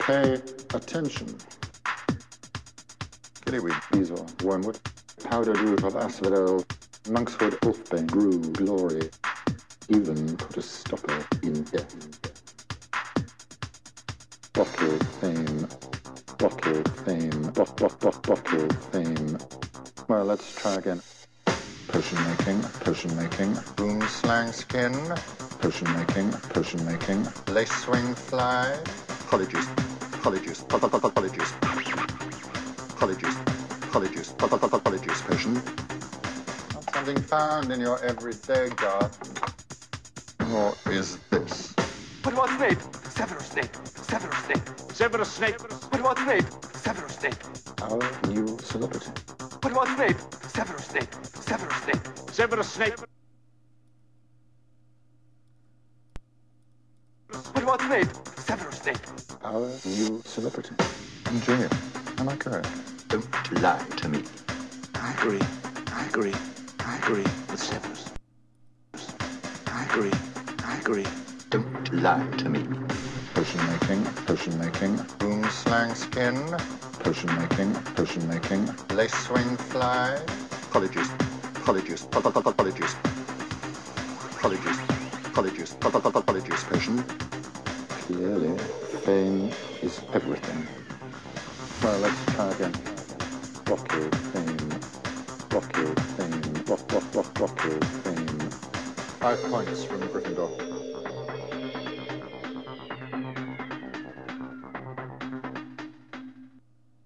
Pay attention. Gillyweed, beeswax, wormwood, powdered root of asphodel, monkshood, wolfbane, brew, glory, even put a stopper in death. Bottle fame, bottle fame, bottle fame. Well, let's try again. Potion making, boom slang skin, potion making, lace swing fly, polyjuice, potion. Not something found in your everyday garden. Or is this? But what's Snape? Severus Snape. Severus Snape. Severus Snape. But what's Snape? Severus Snape. Our new celebrity. But what's Snape? Severus Snape. Severus Snape. Severus Snape. But what's Snape? Severus Snape. Our new celebrity. In jail. Am I correct? Don't lie to me. I agree with Severus. I agree. Don't lie to me. Potion making, boom slang skin, potion making, lace swing fly, polyjuice, potion. Clearly, fame is everything. Well, let's try again. Bottle fame, bottle fame. 5 points from Gryffindor.